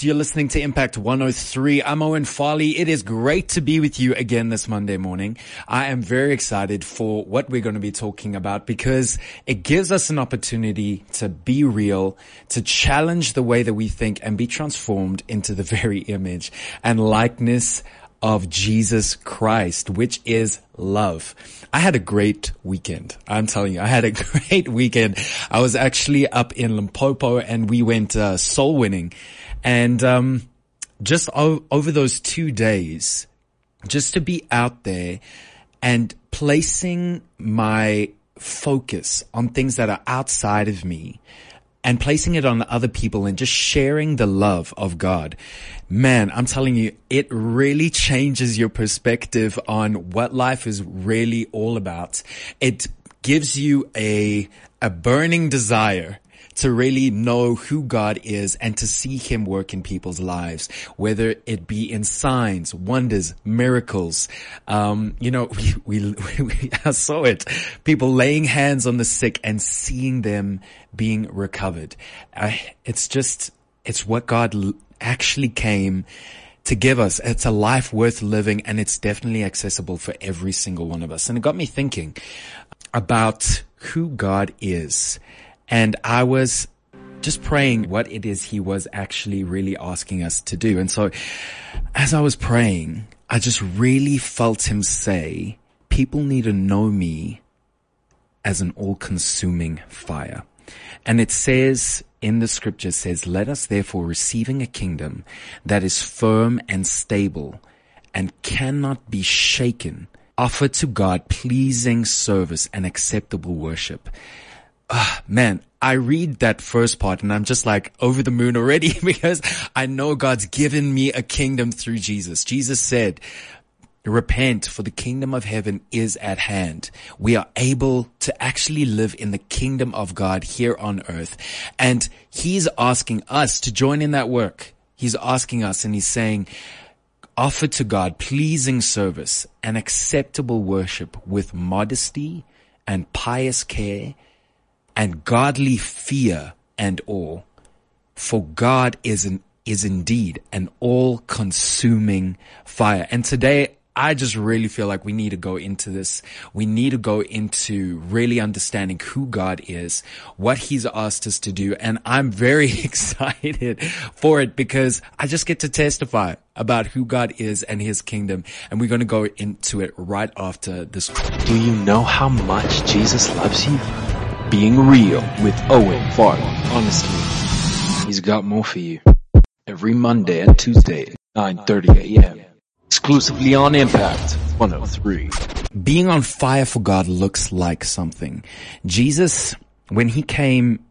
You're listening to Impact 103. I'm Owen Farley. It is great to be with you again this Monday morning. I am very excited for what we're going to be talking about because it gives us an opportunity to be real, to challenge the way that we think and be transformed into the very image and likeness of Jesus Christ, which is love. I had a great weekend. I'm telling you, I had a great weekend. I was actually up in Limpopo and we went soul winning. And just over those 2 days, just to be out there and placing my focus on things that are outside of me and placing it on other people and just sharing the love of God. Man, I'm telling you, it really changes your perspective on what life is really all about. It gives you a burning desire to really know who God is and to see him work in people's lives, whether it be in signs, wonders, miracles. I saw it. People laying hands on the sick and seeing them being recovered. It's what God actually came to give us. It's a life worth living, and it's definitely accessible for every single one of us. And it got me thinking about who God is. And I was just praying what it is he was actually really asking us to do. And so as I was praying, I just really felt him say, people need to know me as an all-consuming fire. And it says in the scripture says, let us therefore, receiving a kingdom that is firm and stable and cannot be shaken, offer to God pleasing service and acceptable worship. Man, I read that first part and I'm just like over the moon already because I know God's given me a kingdom through Jesus. Jesus said, repent, for the kingdom of heaven is at hand. We are able to actually live in the kingdom of God here on earth. And he's asking us to join in that work. He's asking us and he's saying, offer to God pleasing service and acceptable worship with modesty and pious care and godly fear and awe. For God is indeed an all-consuming fire. And today, I just really feel like we need to go into this. We need to go into really understanding who God is, what he's asked us to do. And I'm very excited for it because I just get to testify about who God is and his kingdom. And we're going to go into it right after this. Do you know how much Jesus loves you? Being real with Owen Farley. Honestly, he's got more for you. Every Monday and Tuesday at 9:30 a.m. Exclusively on Impact 103. Being on fire for God looks like something. Jesus, when he came,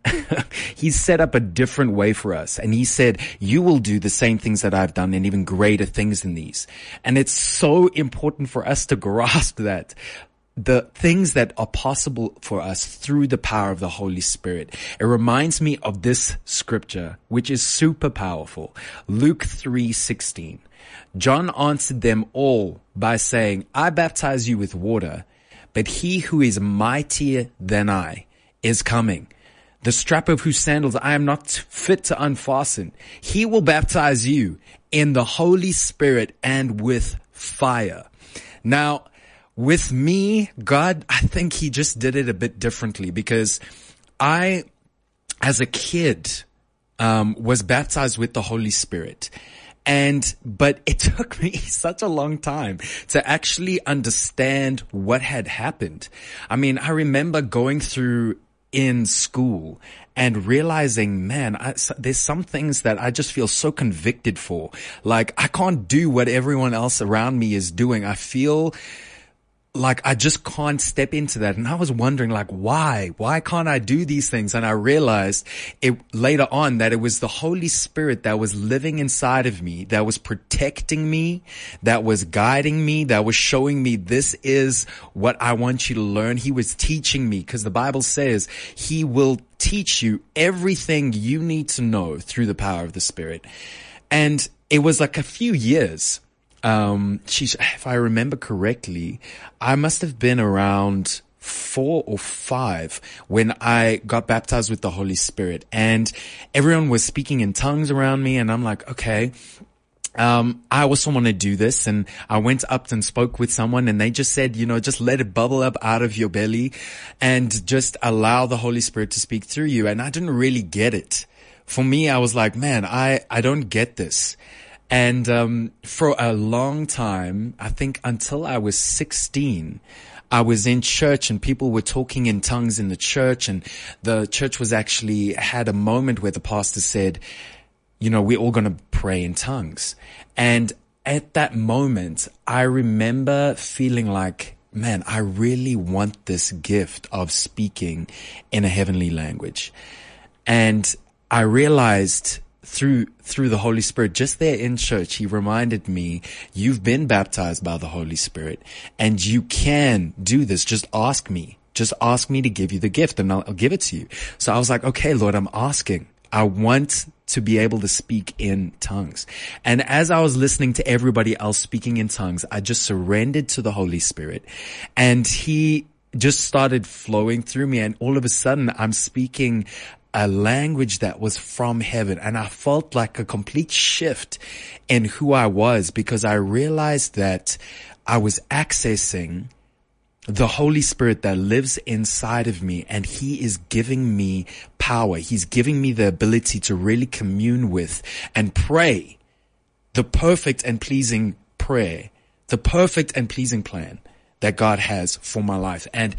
he set up a different way for us. And he said, you will do the same things that I've done and even greater things than these. And it's so important for us to grasp that. The things that are possible for us through the power of the Holy Spirit. It reminds me of this scripture, which is super powerful. Luke 3:16. John answered them all by saying, I baptize you with water, but he who is mightier than I is coming, the strap of whose sandals I am not fit to unfasten. He will baptize you in the Holy Spirit and with fire. Now, with me, God, I think he just did it a bit differently because I, as a kid, was baptized with the Holy Spirit. But it took me such a long time to actually understand what had happened. I mean, I remember going through in school and realizing, man, there's some things that I just feel so convicted for. Like, I can't do what everyone else around me is doing. I feel like I just can't step into that. And I was wondering, like, why can't I do these things? And I realized it later on that it was the Holy Spirit that was living inside of me, that was protecting me, that was guiding me, that was showing me this is what I want you to learn. He was teaching me because the Bible says he will teach you everything you need to know through the power of the Spirit. And it was like a few years. If I remember correctly, I must have been around 4 or 5 when I got baptized with the Holy Spirit, and everyone was speaking in tongues around me, and I'm like, okay, I also want to do this. And I went up and spoke with someone, and they just said, just let it bubble up out of your belly and just allow the Holy Spirit to speak through you. And I didn't really get it. For me, I was like, man, I don't get this. And, for a long time, I think until I was 16, I was in church and people were talking in tongues in the church, and the church was actually had a moment where the pastor said, we're all going to pray in tongues. And at that moment, I remember feeling like, man, I really want this gift of speaking in a heavenly language. And I realized through the Holy Spirit, just there in church, he reminded me, you've been baptized by the Holy Spirit and you can do this. Just ask me to give you the gift and I'll give it to you. So I was like, okay, Lord, I'm asking. I want to be able to speak in tongues. And as I was listening to everybody else speaking in tongues, I just surrendered to the Holy Spirit, and he just started flowing through me. And all of a sudden I'm speaking a language that was from heaven. And I felt like a complete shift in who I was, because I realized that I was accessing the Holy Spirit that lives inside of me, and he is giving me power. He's giving me the ability to really commune with and pray the perfect and pleasing prayer, the perfect and pleasing plan that God has for my life. And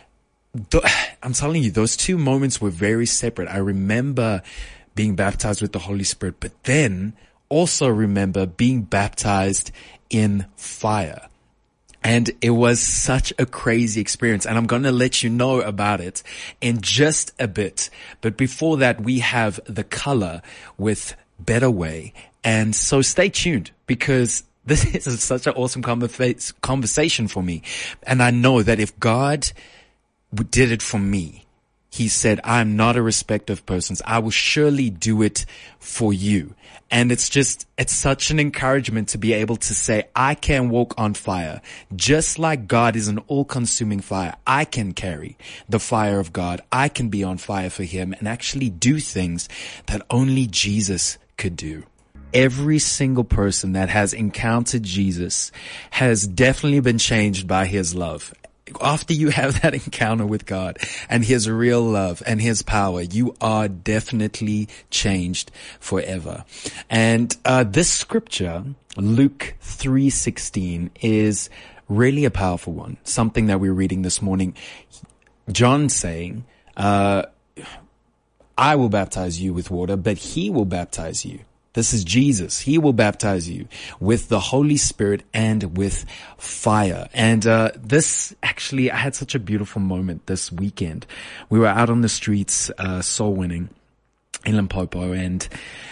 I'm telling you, those two moments were very separate. I remember being baptized with the Holy Spirit, but then also remember being baptized in fire. And it was such a crazy experience, and I'm going to let you know about it in just a bit. But before that, we have The Color with Better Way. And so stay tuned, because this is such an awesome conversation for me. And I know that if God did it for me, he said, I'm not a respecter of persons. I will surely do it for you. And it's such an encouragement to be able to say, I can walk on fire. Just like God is an all-consuming fire, I can carry the fire of God. I can be on fire for him and actually do things that only Jesus could do. Every single person that has encountered Jesus has definitely been changed by his love. After you have that encounter with God and his real love and his power, you are definitely changed forever. And this scripture, Luke 3:16, is really a powerful one, something that we're reading this morning. John saying, I will baptize you with water, but he will baptize you. This is Jesus. He will baptize you with the Holy Spirit and with fire. And this actually, I had such a beautiful moment this weekend. We were out on the streets, soul winning in Limpopo, and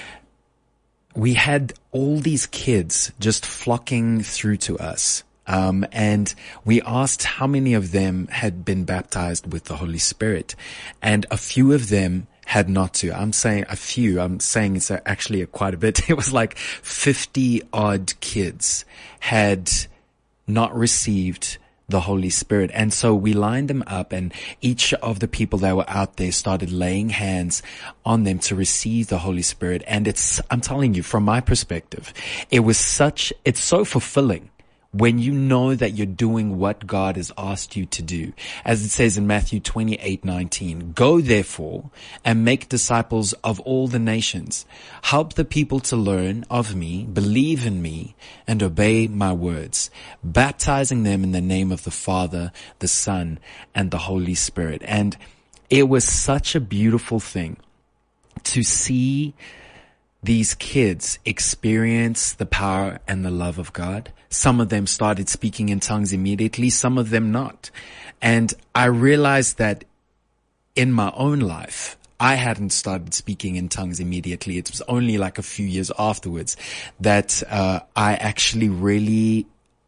we had all these kids just flocking through to us. And we asked how many of them had been baptized with the Holy Spirit, and a few of them had not to. I'm saying a few. I'm saying it's actually quite a bit. It was like 50 odd kids had not received the Holy Spirit. And so we lined them up, and each of the people that were out there started laying hands on them to receive the Holy Spirit. And I'm telling you, from my perspective, it's so fulfilling when you know that you're doing what God has asked you to do. As it says in Matthew 28:19, go therefore and make disciples of all the nations. Help the people to learn of me, believe in me, and obey my words, baptizing them in the name of the Father, the Son, and the Holy Spirit. And it was such a beautiful thing to see these kids experience the power and the love of God. Some of them started speaking in tongues immediately, some of them not. And I realized that in my own life, I hadn't started speaking in tongues immediately. It was only like a few years afterwards that I actually really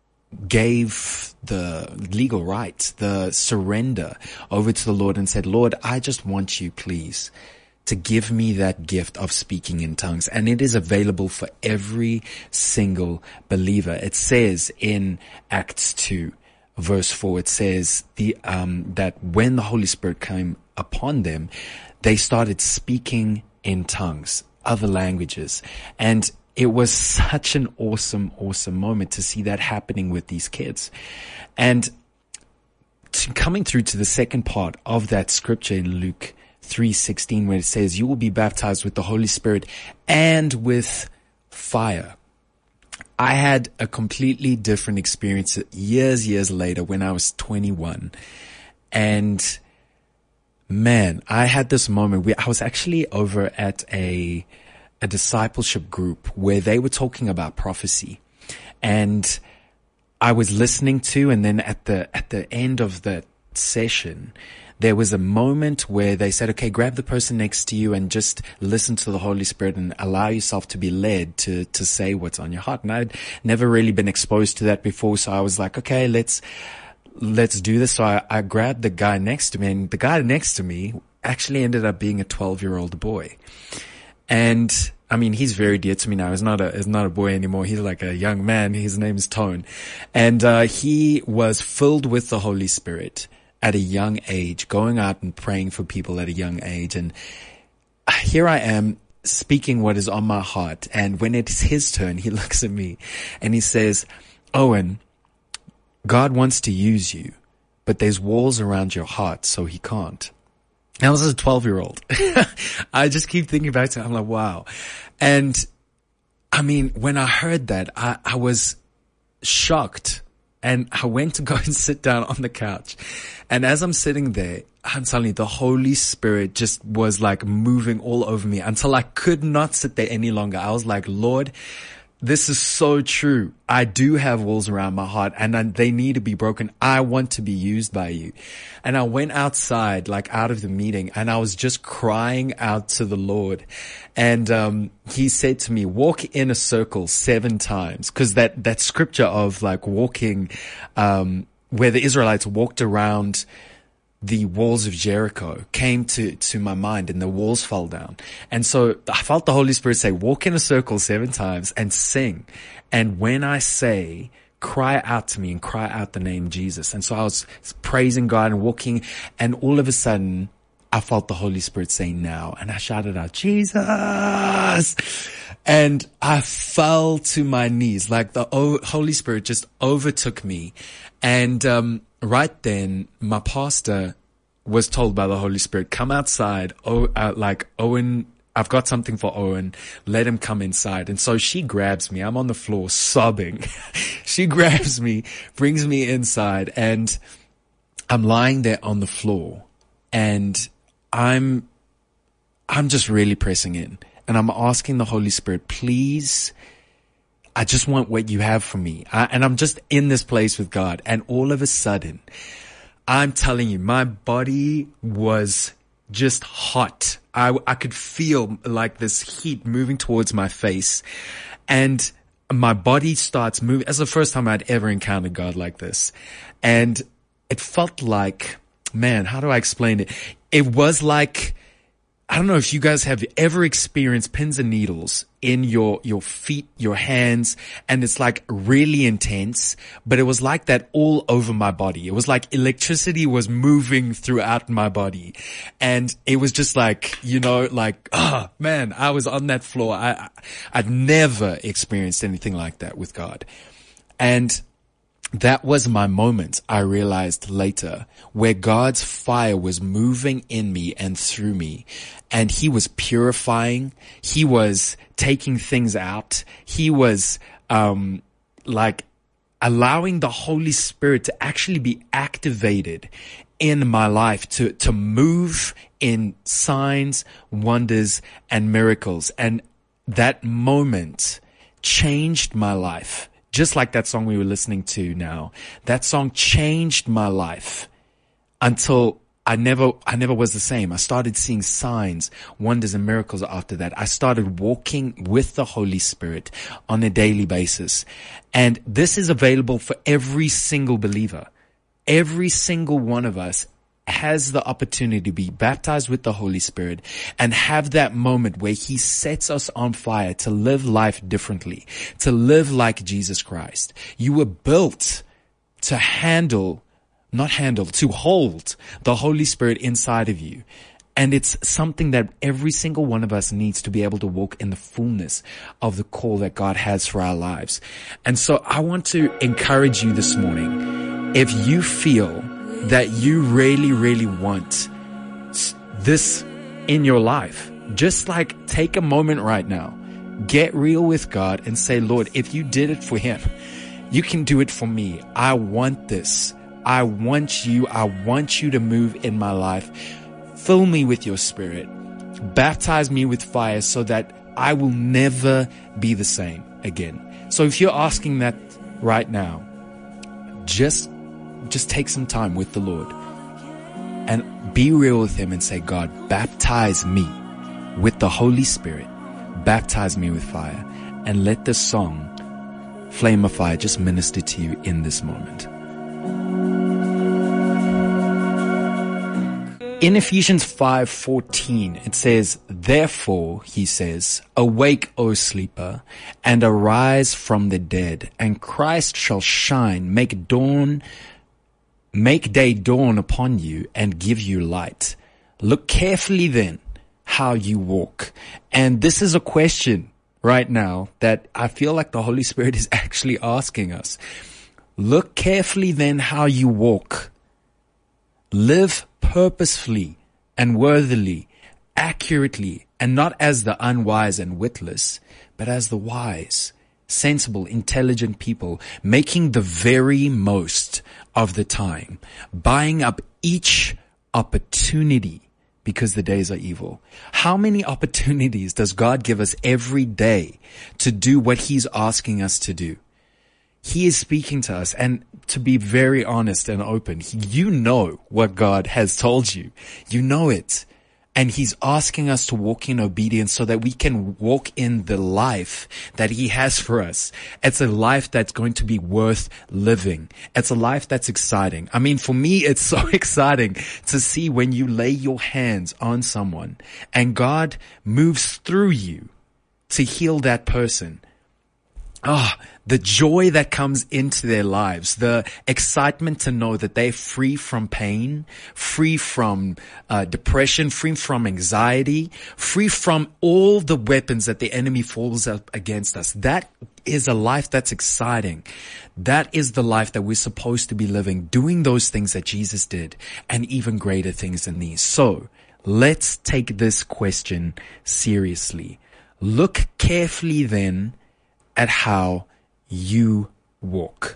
gave the legal right, the surrender over to the Lord, and said, Lord, I just want you, please, to give me that gift of speaking in tongues. And it is available for every single believer. It says in Acts 2, verse 4, it says that when the Holy Spirit came upon them, they started speaking in tongues, other languages. And it was such an awesome moment to see that happening with these kids. And coming through to the second part of that scripture in Luke 3:16, where it says, you will be baptized with the Holy Spirit and with fire. I had a completely different experience years later when I was 21. And man, I had this moment where I was actually over at a discipleship group where they were talking about prophecy. And I was listening to, and then at the end of the session, there was a moment where they said, okay, grab the person next to you and just listen to the Holy Spirit and allow yourself to be led to say what's on your heart. And I'd never really been exposed to that before. So I was like, okay, let's do this. So I grabbed the guy next to me, and the guy next to me actually ended up being a 12-year-old boy. And I mean, he's very dear to me now. He's not a boy anymore. He's like a young man. His name is Tone. And he was filled with the Holy Spirit at a young age, going out and praying for people at a young age. And here I am speaking what is on my heart. And when it's his turn, he looks at me and he says, Owen, God wants to use you, but there's walls around your heart, so he can't. And I was a 12-year-old. I just keep thinking back to it. I'm like, wow. And I mean, when I heard that, I was shocked. And I went to go and sit down on the couch. And as I'm sitting there, I'm telling you, the Holy Spirit just was like moving all over me until I could not sit there any longer. I was like, Lord, this is so true. I do have walls around my heart, and they need to be broken. I want to be used by you. And I went outside, like out of the meeting, and I was just crying out to the Lord. And he said to me, walk in a circle 7 times. Cause that scripture of like walking, where the Israelites walked around the walls of Jericho came to my mind, and the walls fell down. And so I felt the Holy Spirit say, walk in a circle 7 times and sing. And when I say, cry out to me and cry out the name Jesus. And so I was praising God and walking, and all of a sudden I felt the Holy Spirit say now, and I shouted out, Jesus. And I fell to my knees, like the Holy Spirit just overtook me. And, right then, my pastor was told by the Holy Spirit, come outside. Like Owen, I've got something for Owen. Let him come inside. And so she grabs me. I'm on the floor sobbing. She grabs me, brings me inside, and I'm lying there on the floor, and I'm just really pressing in, and I'm asking the Holy Spirit, please, I just want what you have for me. And I'm just in this place with God. And all of a sudden, I'm telling you, my body was just hot. I could feel like this heat moving towards my face, and my body starts moving. It's the first time I'd ever encountered God like this. And it felt like, man, how do I explain it? It was like, I don't know if you guys have ever experienced pins and needles in your feet, your hands, and it's like really intense, but it was like that all over my body. It was like electricity was moving throughout my body. And it was just like, like, oh man, I was on that floor. I'd never experienced anything like that with God. And that was my moment, I realized later, where God's fire was moving in me and through me, and he was purifying. He was taking things out. He was, like allowing the Holy Spirit to actually be activated in my life to move in signs, wonders, and miracles. And that moment changed my life. Just like that song we were listening to now. That song changed my life until I never was the same. I started seeing signs, wonders, and miracles after that. I started walking with the Holy Spirit on a daily basis. And this is available for every single believer. Every single one of us has the opportunity to be baptized with the Holy Spirit and have that moment where he sets us on fire to live life differently, to live like Jesus Christ. You were built to hold the Holy Spirit inside of you. And it's something that every single one of us needs to be able to walk in the fullness of the call that God has for our lives. And so I want to encourage you this morning. If you feel that you really, really want this in your life, just like take a moment right now, get real with God and say, Lord, if you did it for him, you can do it for me. I want this. I want you to move in my life. Fill me with your Spirit. Baptize me with fire so that I will never be the same again. So if you're asking that right now, just take some time with the Lord and be real with him and say, God, baptize me with the Holy Spirit. Baptize me with fire. And let the song, Flame of Fire, just minister to you in this moment. In Ephesians 5:14, it says, therefore, he says, awake, O sleeper, and arise from the dead, and Christ shall shine, make day dawn upon you, and give you light. Look carefully then how you walk. And this is a question right now that I feel like the Holy Spirit is actually asking us. Look carefully then how you walk. Live purposefully and worthily, accurately, and not as the unwise and witless, but as the wise, sensible, intelligent people, making the very most of the time, buying up each opportunity because the days are evil. How many opportunities does God give us every day to do what he's asking us to do? He is speaking to us, and to be very honest and open, you know what God has told you. You know it. And he's asking us to walk in obedience so that we can walk in the life that he has for us. It's a life that's going to be worth living. It's a life that's exciting. I mean, for me, it's so exciting to see when you lay your hands on someone and God moves through you to heal that person. The joy that comes into their lives, the excitement to know that they're free from pain, free from depression, free from anxiety, free from all the weapons that the enemy falls up against us. That is a life that's exciting. That is the life that we're supposed to be living, doing those things that Jesus did, and even greater things than these. So let's take this question seriously. Look carefully then at how you walk.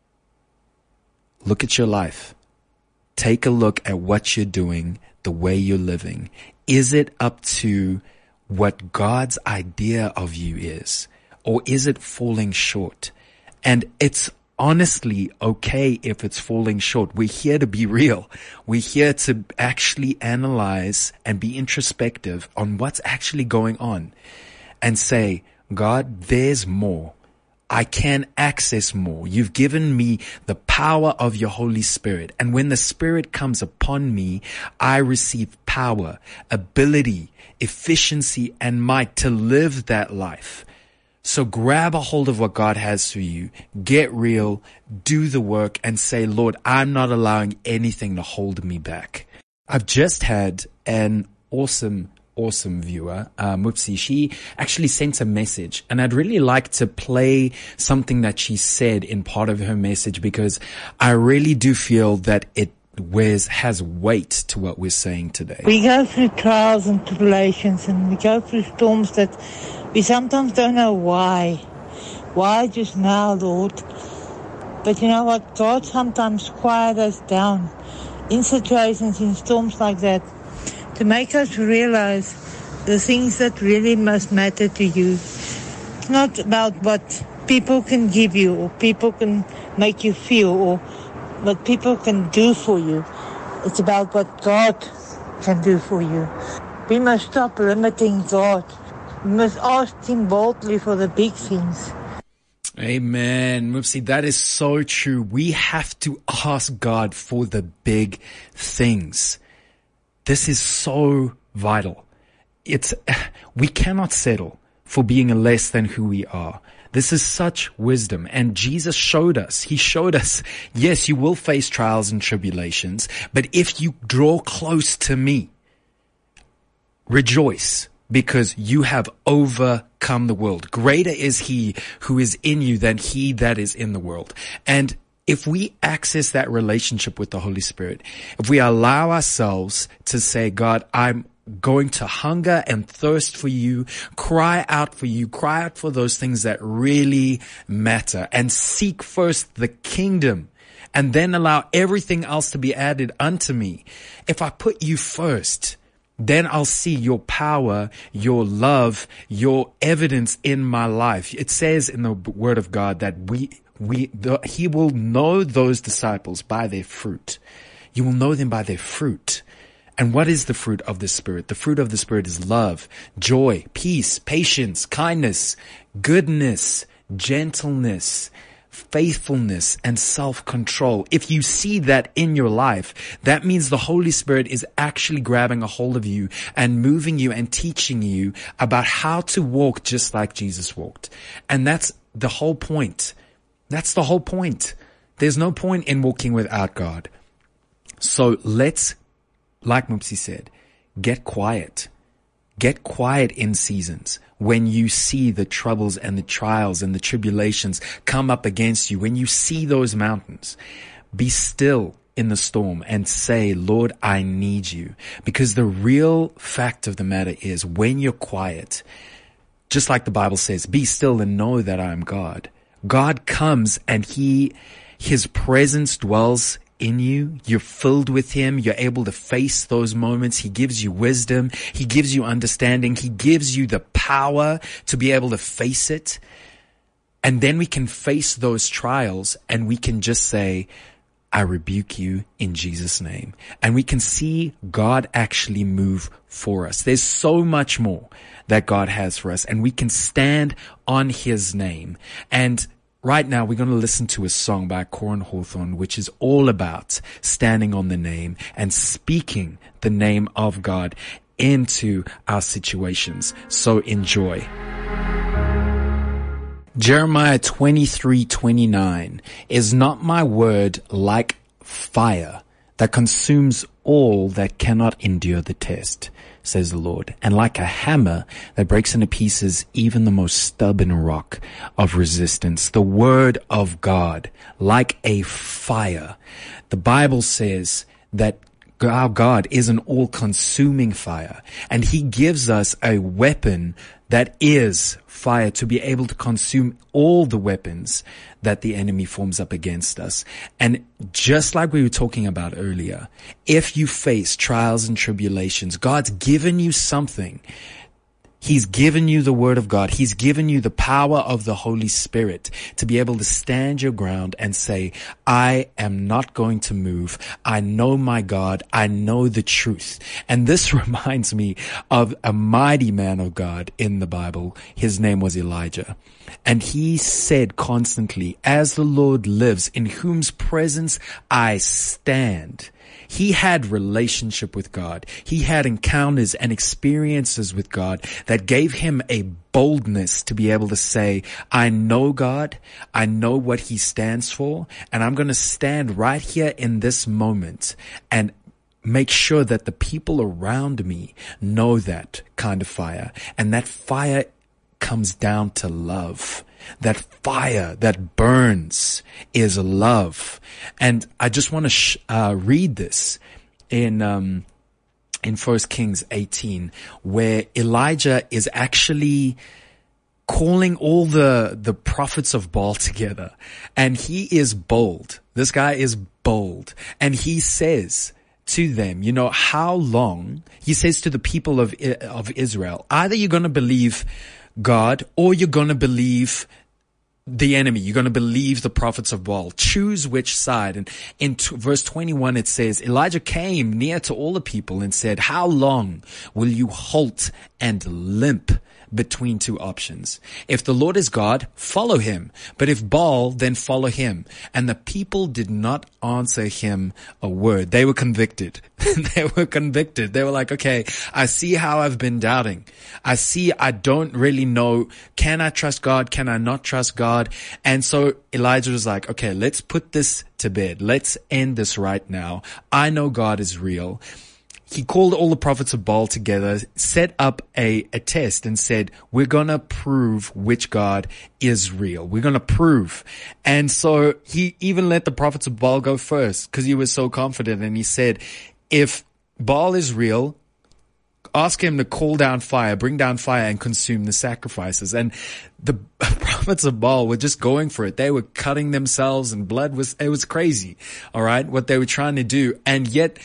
Look at your life. Take a look at what you're doing, the way you're living. Is it up to what God's idea of you is? Or is it falling short? And it's honestly okay if it's falling short. We're here to be real. We're here to actually analyze and be introspective on what's actually going on and say, God, there's more. I can access more. You've given me the power of your Holy Spirit. And when the Spirit comes upon me, I receive power, ability, efficiency, and might to live that life. So grab a hold of what God has for you. Get real, do the work, and say, Lord, I'm not allowing anything to hold me back. I've just had an awesome viewer, Mupsi. She actually sent a message, and I'd really like to play something that she said in part of her message, because I really do feel that it has weight to what we're saying today. We go through trials and tribulations, and we go through storms that we sometimes don't know why. Why just now, Lord? But you know what? God sometimes quiet us down in situations, in storms like that, to make us realize the things that really must matter to you. It's not about what people can give you or people can make you feel or what people can do for you. It's about what God can do for you. We must stop limiting God. We must ask him boldly for the big things. Amen. Mupsi, that is so true. We have to ask God for the big things. This is so vital. We cannot settle for being less than who we are. This is such wisdom. And Jesus showed us, he showed us, yes, you will face trials and tribulations, but if you draw close to me, rejoice, because you have overcome the world. Greater is he who is in you than he that is in the world. And if we access that relationship with the Holy Spirit, if we allow ourselves to say, God, I'm going to hunger and thirst for you, cry out for you, cry out for those things that really matter, and seek first the kingdom, and then allow everything else to be added unto me. If I put you first, then I'll see your power, your love, your evidence in my life. It says in the Word of God that he will know those disciples by their fruit. You will know them by their fruit. And what is the fruit of the Spirit? The fruit of the Spirit is love, joy, peace, patience, kindness, goodness, gentleness, faithfulness, and self-control. If you see that in your life, that means the Holy Spirit is actually grabbing a hold of you and moving you and teaching you about how to walk just like Jesus walked. And that's the whole point. That's the whole point. There's no point in walking without God. So let's, like Mupsi said, get quiet. Get quiet in seasons when you see the troubles and the trials and the tribulations come up against you. When you see those mountains, be still in the storm and say, Lord, I need you. Because the real fact of the matter is, when you're quiet, just like the Bible says, be still and know that I am God. God comes and his presence dwells in you. You're filled with him. You're able to face those moments. He gives you wisdom. He gives you understanding. He gives you the power to be able to face it. And then we can face those trials and we can just say, I rebuke you in Jesus' name. And we can see God actually move for us. There's so much more that God has for us, and we can stand on his name. And right now, we're going to listen to a song by Corin Hawthorne, which is all about standing on the name and speaking the name of God into our situations. So enjoy. Jeremiah 23:29, is not my word like fire that consumes all that cannot endure the test, says the Lord, and like a hammer that breaks into pieces even the most stubborn rock of resistance. The word of God, like a fire. The Bible says that our God is an all-consuming fire, and he gives us a weapon that is fire to be able to consume all the weapons that the enemy forms up against us. And just like we were talking about earlier, if you face trials and tribulations, God's given you something. He's given you the word of God. He's given you the power of the Holy Spirit to be able to stand your ground and say, I am not going to move. I know my God. I know the truth. And this reminds me of a mighty man of God in the Bible. His name was Elijah. And he said constantly, as the Lord lives, in whose presence I stand. He had relationship with God. He had encounters and experiences with God that gave him a boldness to be able to say, I know God, I know what he stands for, and I'm going to stand right here in this moment and make sure that the people around me know that kind of fire. And that fire comes down to love. That fire that burns is love. And I just want to read this in 1 Kings 18, where Elijah is actually calling all the prophets of Baal together. And he is bold. This guy is bold. And he says to them, you know, how long, he says to the people of Israel, either you're going to believe God or you're going to believe the enemy. You're going to believe the prophets of Baal. Choose which side. And in verse 21, it says, Elijah came near to all the people and said, how long will you halt and limp between two options. If the Lord is God, follow him. But if Baal, then follow him. And the people did not answer him a word. They were convicted. They were convicted. They were like, okay, I see how I've been doubting. I see I don't really know. Can I trust God? Can I not trust God? And so Elijah was like, okay, let's put this to bed. Let's end this right now. I know God is real. He called all the prophets of Baal together, set up a test and said, we're going to prove which God is real. We're going to prove. And so he even let the prophets of Baal go first because he was so confident. And he said, if Baal is real, ask him to call down fire, bring down fire and consume the sacrifices. And the prophets of Baal were just going for it. They were cutting themselves and it was crazy. All right. What they were trying to do. And yet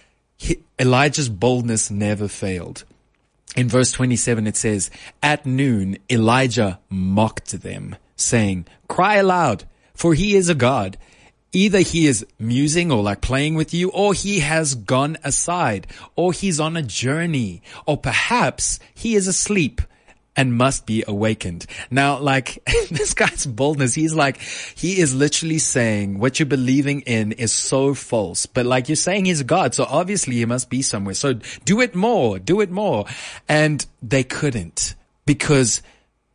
Elijah's boldness never failed. In verse 27, it says, at noon, Elijah mocked them, saying, cry aloud, for he is a god. Either he is musing or like playing with you, or he has gone aside, or he's on a journey, or perhaps he is asleep and must be awakened. Now, like this guy's boldness, he is literally saying what you're believing in is so false. But like you're saying he's God, so obviously he must be somewhere. So do it more. And they couldn't because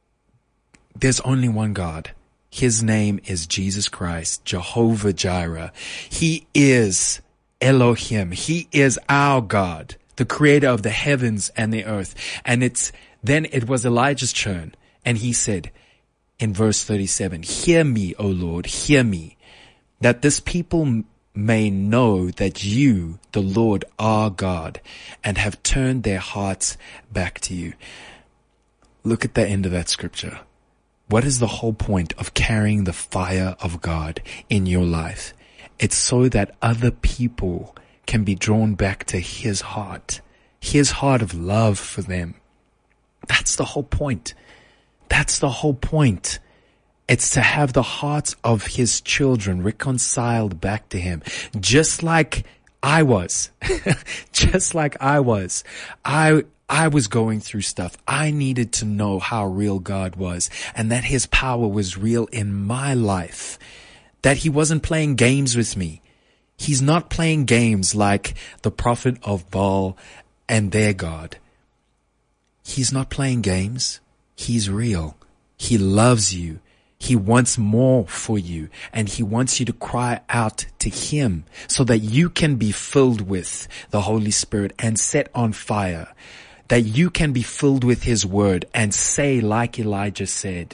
there's only one God. His name is Jesus Christ, Jehovah Jireh. He is Elohim. He is our God, the creator of the heavens and the earth. And then it was Elijah's turn. And he said in verse 37, hear me, O Lord, hear me, that this people may know that you, the Lord, are God and have turned their hearts back to you. Look at the end of that scripture. What is the whole point of carrying the fire of God in your life? It's so that other people can be drawn back to his heart of love for them. That's the whole point. That's the whole point. It's to have the hearts of his children reconciled back to him. Just like I was. Just like I was. I was going through stuff. I needed to know how real God was and that his power was real in my life. That he wasn't playing games with me. He's not playing games like the prophet of Baal and their God. He's not playing games. He's real. He loves you. He wants more for you, and he wants you to cry out to him so that you can be filled with the Holy Spirit and set on fire, that you can be filled with his word and say, like Elijah said,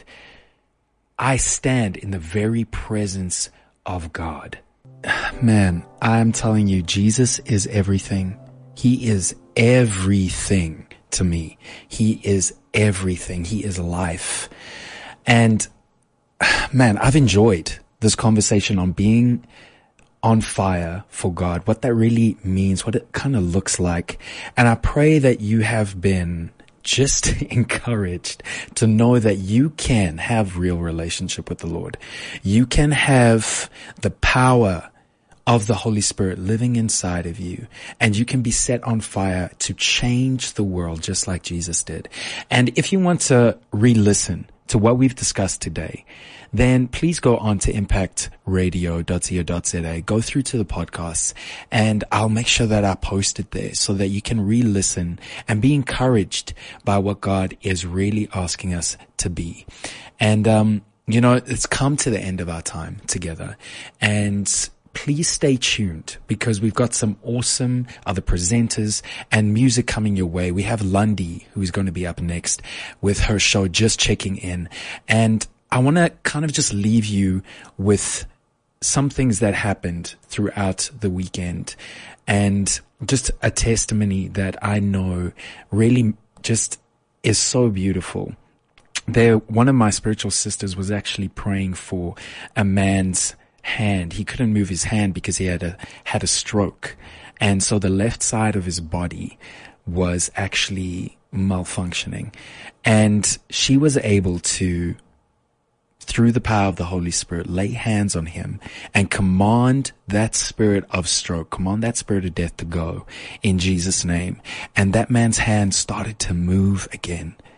I stand in the very presence of God. Man, I'm telling you, Jesus is everything. He is everything to me. He is everything. He is life. And man, I've enjoyed this conversation on being on fire for God, what that really means, what it kind of looks like. And I pray that you have been just encouraged to know that you can have real relationship with the Lord. You can have the power of the Holy Spirit living inside of you, and you can be set on fire to change the world just like Jesus did. And if you want to re-listen to what we've discussed today, then please go on to impactradio.co.za, go through to the podcasts, and I'll make sure that I post it there so that you can re-listen and be encouraged by what God is really asking us to be. And, it's come to the end of our time together, and please stay tuned because we've got some awesome other presenters and music coming your way. We have Lundy, who's going to be up next with her show, Just Checking In. And I want to kind of just leave you with some things that happened throughout the weekend and just a testimony that I know really just is so beautiful. One of my spiritual sisters was actually praying for a man's hand. He couldn't move his hand because he had a stroke. And so the left side of his body was actually malfunctioning. And she was able to, through the power of the Holy Spirit, lay hands on him and command that spirit of stroke, command that spirit of death to go in Jesus' name. And that man's hand started to move again.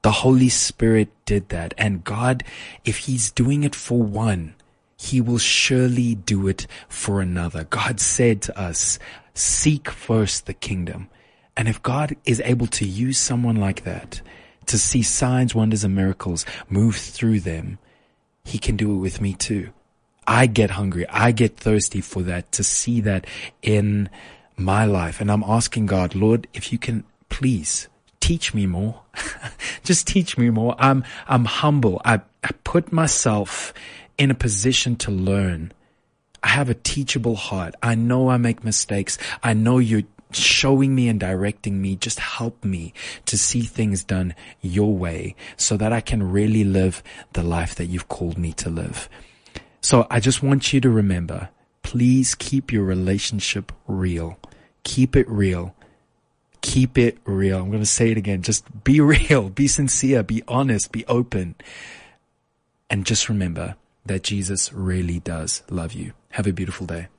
The Holy Spirit did that. And God, if He's doing it for one, He will surely do it for another. God said to us, seek first the kingdom. And if God is able to use someone like that to see signs, wonders, and miracles move through them, He can do it with me too. I get hungry. I get thirsty for that, to see that in my life. And I'm asking God, Lord, if you can please teach me more. Just teach me more. I'm humble. I put myself in a position to learn. I have a teachable heart. I know I make mistakes. I know you're showing me and directing me. Just help me to see things done your way so that I can really live the life that you've called me to live. So I just want you to remember, please keep your relationship real. Keep it real. Keep it real. I'm going to say it again. Just be real, be sincere, be honest, be open. And just remember that Jesus really does love you. Have a beautiful day.